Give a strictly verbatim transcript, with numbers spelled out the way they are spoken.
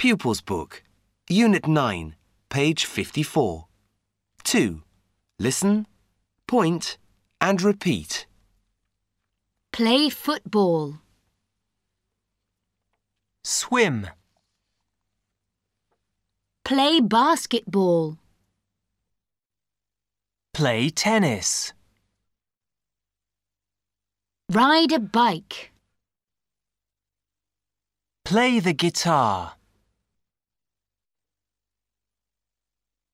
Pupils Book, Unit nine, page fifty-four. two. Listen, point and repeat. Play football. Swim. Play basketball. Play tennis. Ride a bike. Play the guitar.